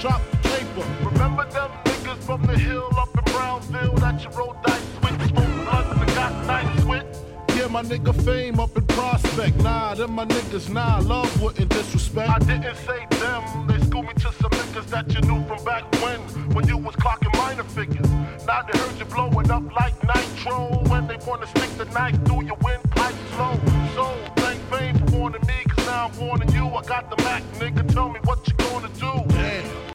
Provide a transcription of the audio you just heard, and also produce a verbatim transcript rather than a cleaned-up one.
drop the paper. Remember them niggas from the hill up in Brownsville that you rolled dice with, smoked blunts and got nice with? Yeah, my nigga Fame up in Prospect. Nah, them my niggas, nah, love wouldn't disrespect. I didn't say them, they schooled me to some niggas that you knew from back when, when you was clocking minor figures. Now they heard you blowing up like nitro, when they wanna stick the knife through your windpipe slow. So, thank Fame for warning me, cause now I'm warning you. I got the Mac, nigga, tell me what you